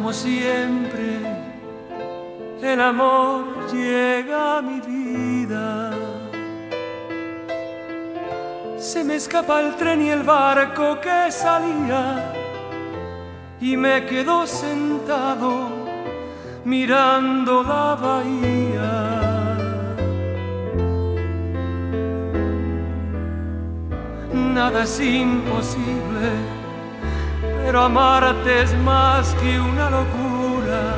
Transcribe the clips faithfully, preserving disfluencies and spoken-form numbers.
como siempre, el amor llega a mi vida. Se me escapa el tren y el barco que salía, y me quedo sentado mirando la bahía. Nada es imposible, pero amarte es más que una locura.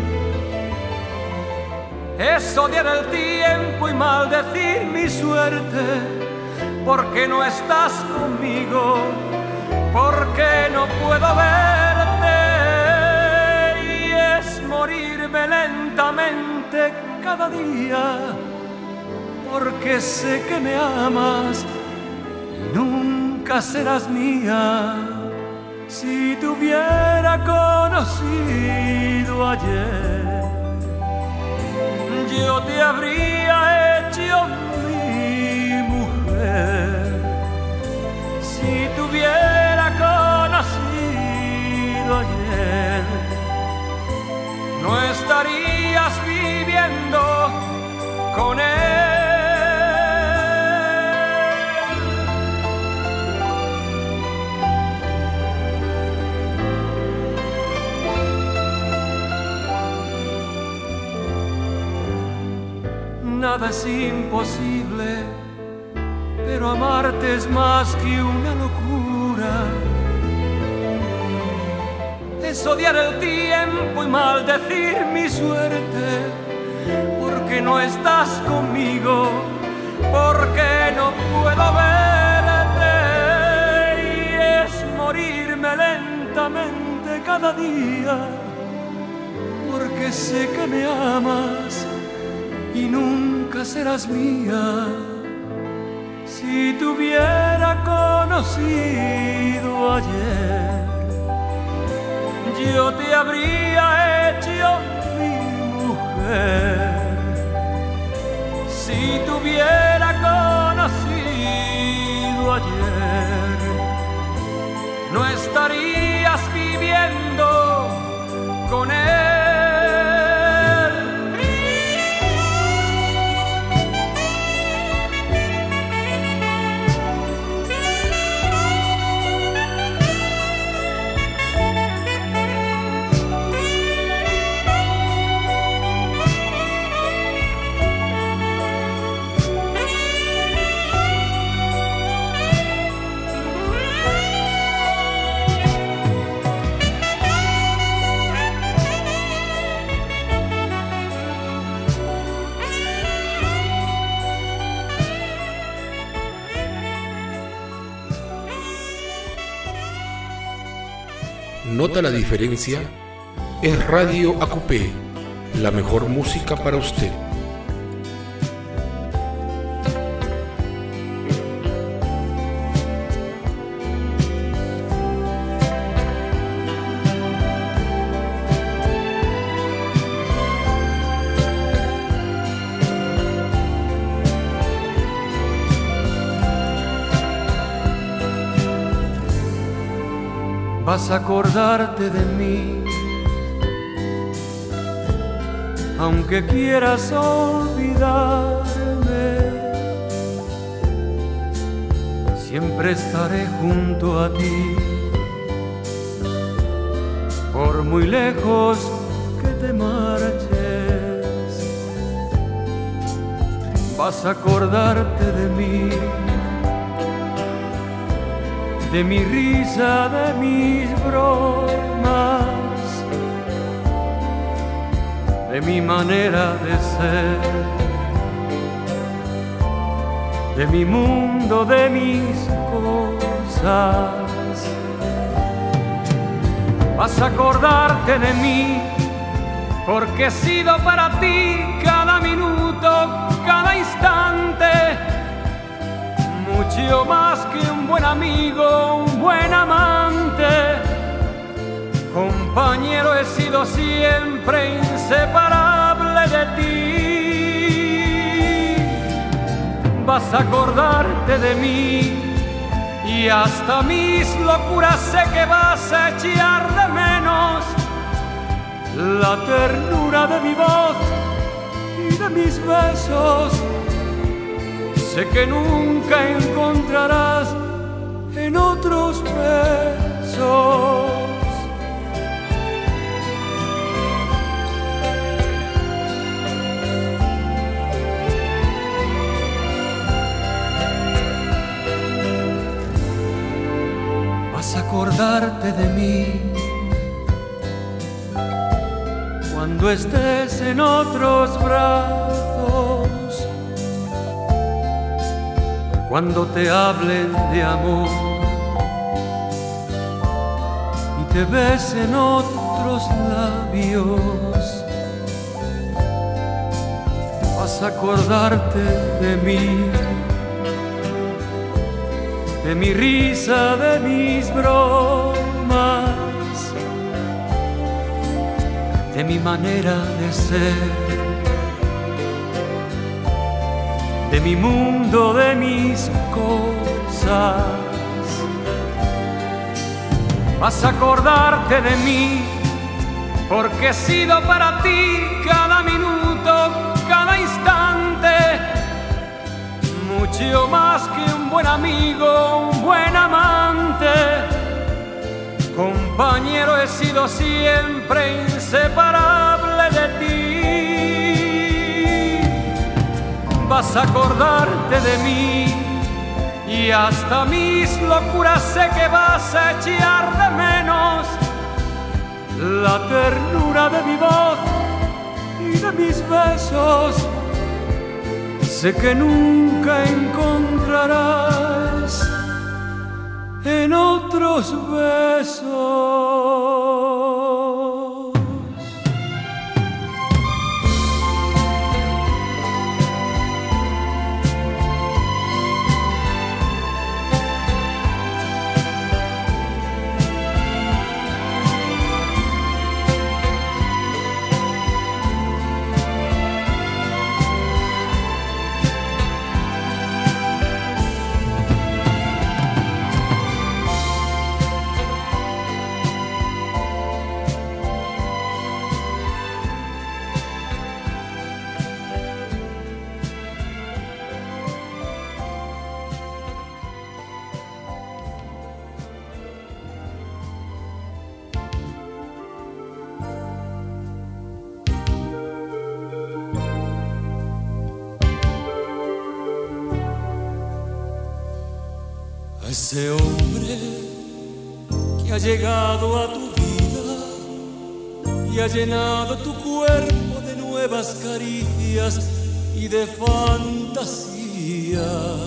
Es odiar el tiempo y maldecir mi suerte, porque no estás conmigo, porque no puedo verte. Y es morirme lentamente cada día, porque sé que me amas y nunca serás mía. Si te hubiera conocido ayer, yo te habría hecho mi mujer. Si te hubiera conocido ayer, no estarías viviendo con él. Nada es imposible, pero amarte es más que una locura. Es odiar el tiempo y maldecir mi suerte, porque no estás conmigo, porque no puedo verte. Y es morirme lentamente cada día, porque sé que me amas y nunca serás mía. Si te hubiera conocido ayer, yo te habría hecho mi mujer. Si te hubiera conocido ayer, no estarías viviendo con él. ¿Nota la diferencia? Es Radio Acupé, la mejor música para usted. Vas a acordarte de mí, aunque quieras olvidarme. Siempre estaré junto a ti, por muy lejos que te marches. Vas a acordarte de mí, de mi risa, de mis bromas, de mi manera de ser, de mi mundo, de mis cosas. Vas a acordarte de mí, porque he sido para ti cada minuto, cada instante, mucho más que un buen amigo, un buen amante. Compañero, he sido siempre inseparable de ti. Vas a acordarte de mí y hasta mis locuras sé que vas a echar de menos, la ternura de mi voz y de mis besos. Sé que nunca encontrarás en otros besos. Vas a acordarte de mí cuando estés en otros brazos, cuando te hablen de amor y te besen otros labios. Vas a acordarte de mí, de mi risa, de mis bromas, de mi manera de ser, de mi mundo, de mis cosas. Vas a acordarte de mí, porque he sido para ti cada minuto, cada instante, mucho más que un buen amigo, un buen amante. Compañero, he sido siempre inseparable de ti. Vas a acordarte de mí y hasta mis locuras sé que vas a echar de menos la ternura de mi voz y de mis besos. Sé que nunca encontrarás en otros besos. Ese hombre que ha llegado a tu vida y ha llenado tu cuerpo de nuevas caricias y de fantasías.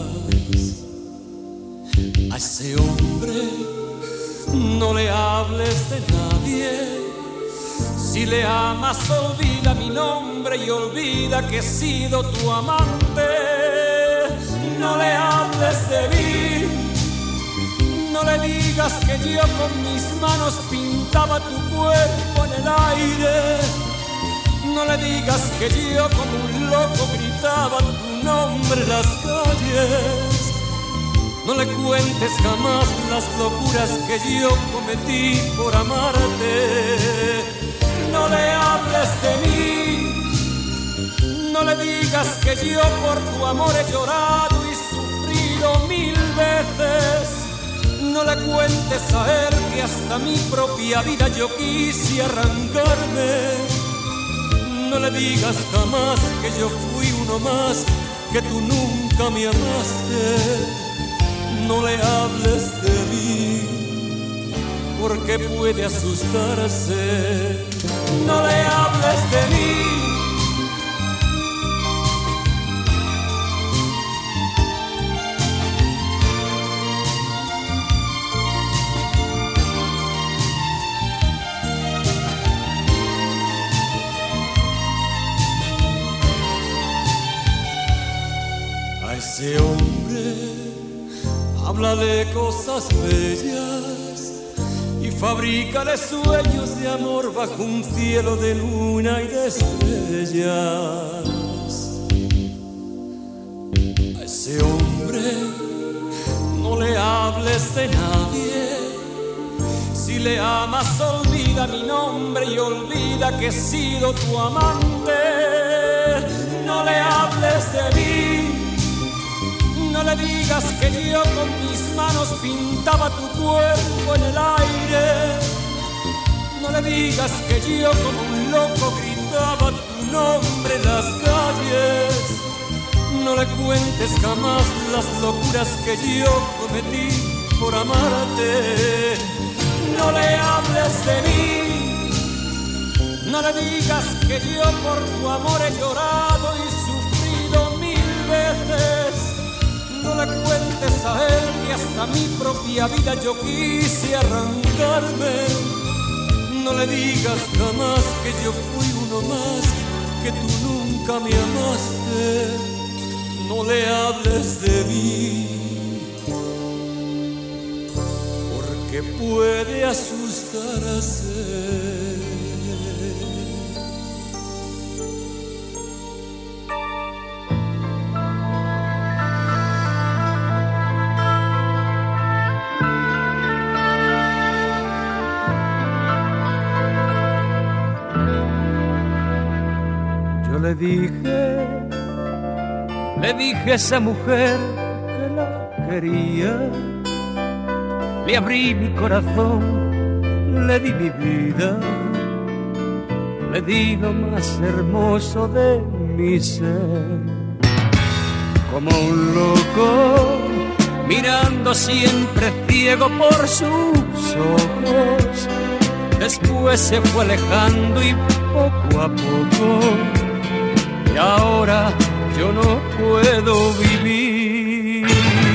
A ese hombre no le hables de nadie. Si le amas, olvida mi nombre y olvida que he sido tu amante. No le hables de mí. No le digas que yo con mis manos pintaba tu cuerpo en el aire. No le digas que yo como un loco gritaba tu nombre en las calles. No le cuentes jamás las locuras que yo cometí por amarte. No le hables de mí. No le digas que yo por tu amor he llorado y sufrido mil veces. No le cuentes a él que hasta mi propia vida yo quise arrancarme. No le digas jamás que yo fui uno más, que tú nunca me amaste. No le hables de mí, porque puede asustarse. No le hables de mí. Ese hombre háblale cosas bellas y fabrícale sueños de amor bajo un cielo de luna y de estrellas. A ese hombre no le hables de nadie. Si le amas, olvida olvida mi nombre y olvida que he sido tu amante. No le hables de mí, no le digas que yo con mis manos pintaba tu cuerpo en el aire. No le digas que yo como un loco gritaba tu nombre en las calles. No le cuentes jamás las locuras que yo cometí por amarte. No le hables de mí, no le digas que yo por tu amor he llorado y sufrido mil veces. No le cuentes a él que hasta mi propia vida yo quise arrancarme. No le digas jamás que yo fui uno más, que tú nunca me amaste. No le hables de mí, porque puede asustarse. Yo le dije, le dije a esa mujer que la quería. Le abrí mi corazón, le di mi vida, le di lo más hermoso de mi ser. Como un loco, mirando siempre ciego por sus ojos. Después se fue alejando y poco a poco, y ahora yo no puedo vivir.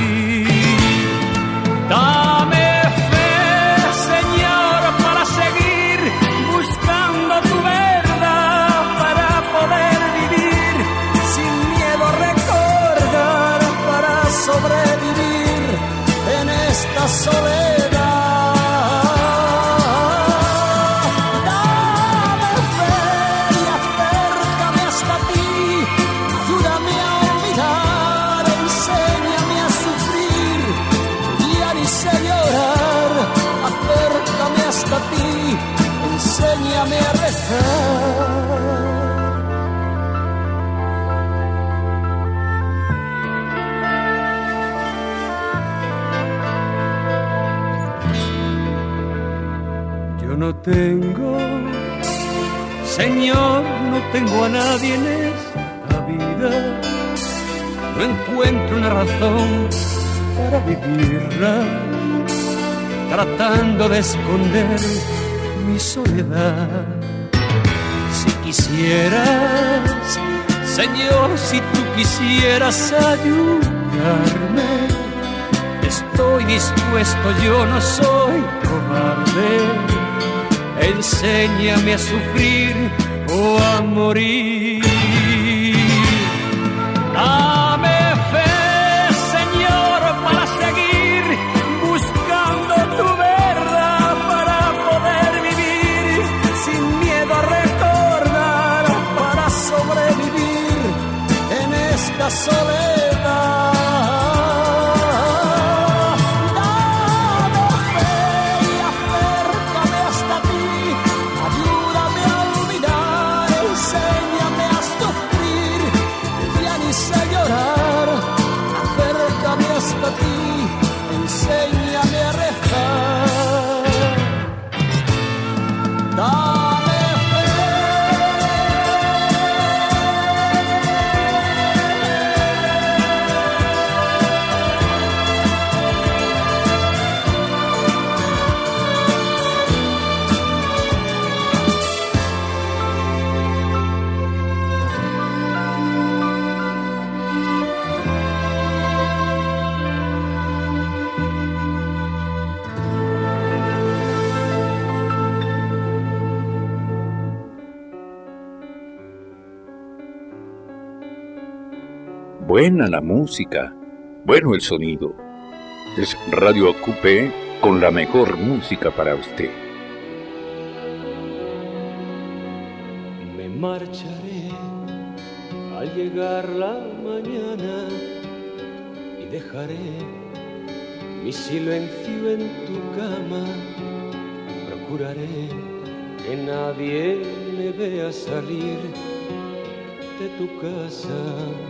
Dame fe, Señor, para seguir buscando tu verdad, para poder vivir sin miedo a recordar, para sobrevivir en esta soledad. Enséñame a rezar. Yo no tengo, Señor, no tengo a nadie en esta vida. No encuentro una razón para vivirla, tratando de esconder mi soledad. Si quisieras, Señor, si tú quisieras ayudarme, estoy dispuesto, yo no soy cobarde. Enséñame a sufrir o a morir. Dame fe, Señor, para seguir buscando tu verdad, para poder vivir sin miedo a recordar, para sobrevivir en esta soledad. Dame fe y acércame hasta ti, ayúdame a olvidar, enséñame a sufrir, ya ni sé llorar. Acércame hasta ti, enséñame a rezar. Dame fe. Buena la música, bueno el sonido. Es Radio Acupé con la mejor música para usted. Me marcharé al llegar la mañana y dejaré mi silencio en tu cama. Procuraré que nadie me vea salir de tu casa.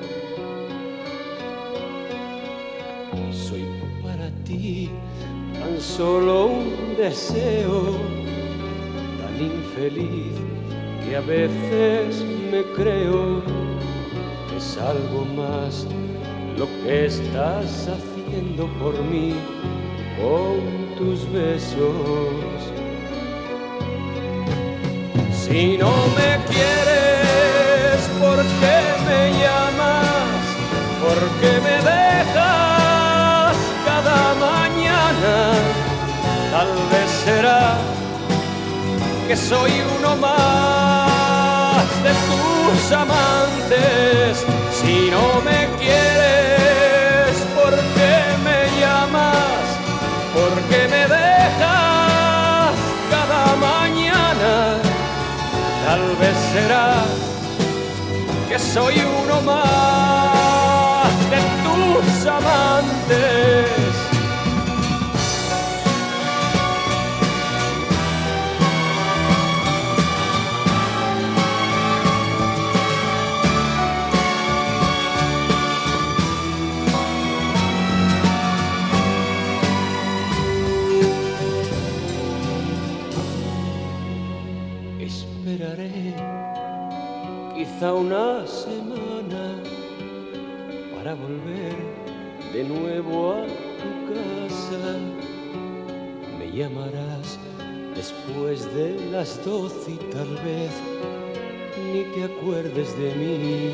Soy para ti tan solo un deseo, tan infeliz que a veces me creo que es algo más lo que estás haciendo por mí con tus besos. Si no me quieres, ¿por qué me llamas? ¿Por qué me dejas cada mañana? Tal vez será que soy uno más de tus amantes. Si no me quieres, ¿por qué me llamas? ¿Por qué me dejas cada mañana? Tal vez será que soy uno más de tus amantes. Quizá una semana para volver de nuevo a tu casa. Me llamarás después de las doce y tal vez ni te acuerdes de mí.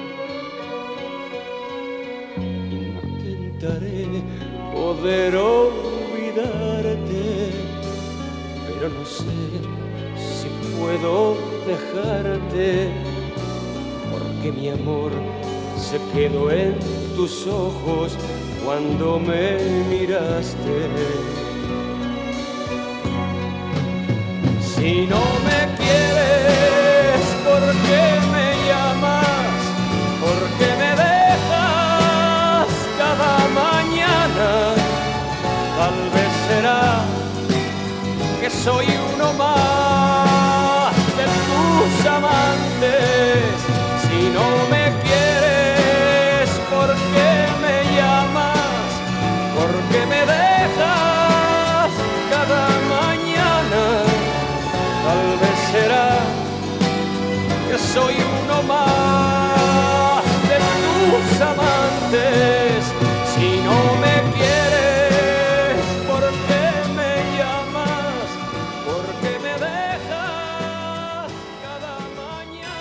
Intentaré poder olvidarte, pero no sé si puedo dejarte. Que mi amor se quedó en tus ojos cuando me miraste. Si no me quieres, ¿por qué me llamas? ¿Por qué me dejas cada mañana? Tal vez será que soy uno más de tus amantes. Si no me quieres, ¿por qué me llamas? ¿Por qué me dejas cada mañana? Tal vez será que soy uno más de tus amantes. Si no me quieres, ¿por qué me llamas? ¿Por qué me dejas cada mañana?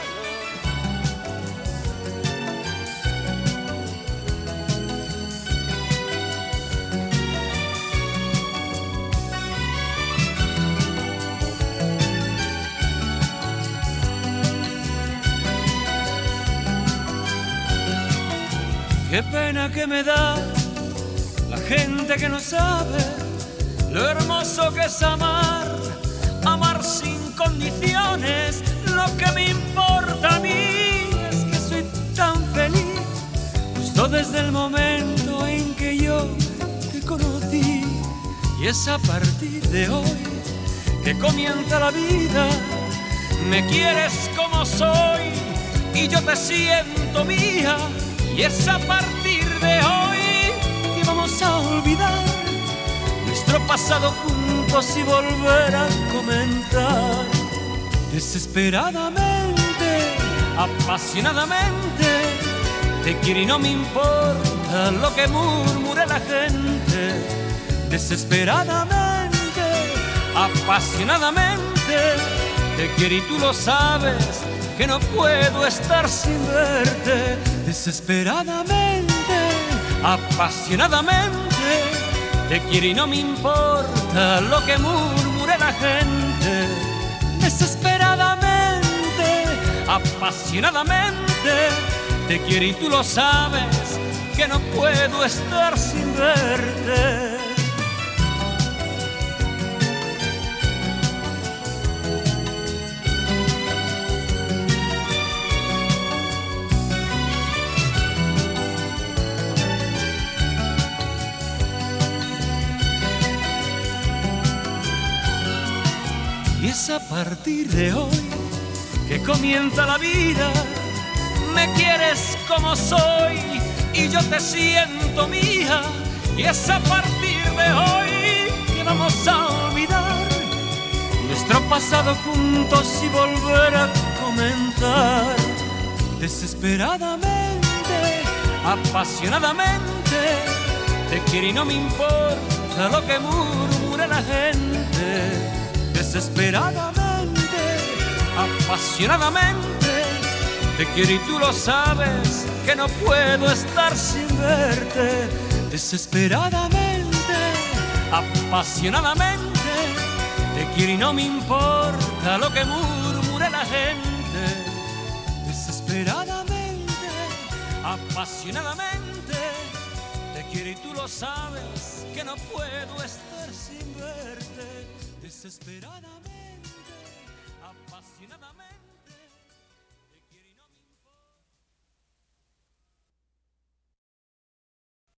Qué pena que me da la gente que no sabe lo hermoso que es amar, amar sin condiciones. Lo que me importa a mí es que soy tan feliz, justo desde el momento en que yo te conocí. Y es a partir de hoy que comienza la vida. Me quieres como soy y yo te siento mía. Y es a partir de hoy que vamos a olvidar nuestro pasado juntos y volver a comenzar. Desesperadamente, apasionadamente, te quiero y no me importa lo que murmure la gente. Desesperadamente, apasionadamente, te quiero y tú lo sabes, que no puedo estar sin verte. Desesperadamente, apasionadamente, te quiero y no me importa lo que murmure la gente. Desesperadamente, apasionadamente, te quiero y tú lo sabes, que no puedo estar sin verte. es a partir de hoy que comienza la vida. Me quieres como soy y yo te siento mía. Y es a partir de hoy que vamos a olvidar nuestro pasado juntos y volver a comenzar. Desesperadamente, apasionadamente, te quiero y no me importa lo que murmure la gente. Desesperadamente, apasionadamente, te quiero y tú lo sabes que no puedo estar sin verte. Desesperadamente, apasionadamente, te quiero y no me importa lo que murmure la gente. Desesperadamente, apasionadamente, te quiero y tú lo sabes que no puedo estar sin verte. Desesperadamente.